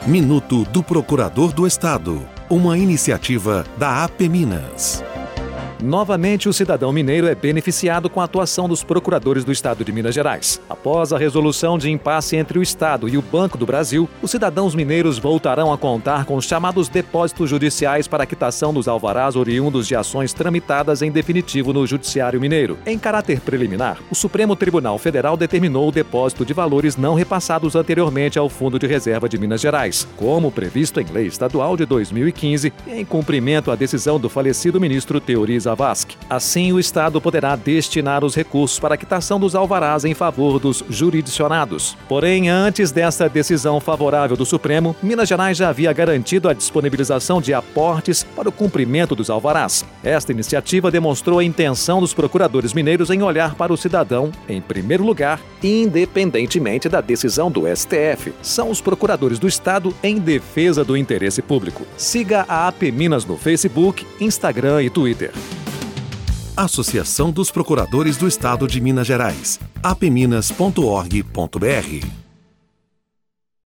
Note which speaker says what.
Speaker 1: Minuto do Procurador do Estado, uma iniciativa da APMinas.
Speaker 2: Novamente, o cidadão mineiro é beneficiado com a atuação dos procuradores do Estado de Minas Gerais. Após a resolução de impasse entre o Estado e o Banco do Brasil, os cidadãos mineiros voltarão a contar com os chamados depósitos judiciais para a quitação dos alvarás oriundos de ações tramitadas em definitivo no Judiciário Mineiro. Em caráter preliminar, o Supremo Tribunal Federal determinou o depósito de valores não repassados anteriormente ao Fundo de Reserva de Minas Gerais, como previsto em Lei Estadual de 2015, e em cumprimento à decisão do falecido ministro Teori Zavascki. Assim, o Estado poderá destinar os recursos para a quitação dos alvarás em favor dos jurisdicionados. Porém, antes dessa decisão favorável do Supremo, Minas Gerais já havia garantido a disponibilização de aportes para o cumprimento dos alvarás. Esta iniciativa demonstrou a intenção dos procuradores mineiros em olhar para o cidadão, em primeiro lugar, independentemente da decisão do STF. São os procuradores do Estado em defesa do interesse público. Siga a APMinas no Facebook, Instagram e Twitter.
Speaker 1: Associação dos Procuradores do Estado de Minas Gerais, apminas.org.br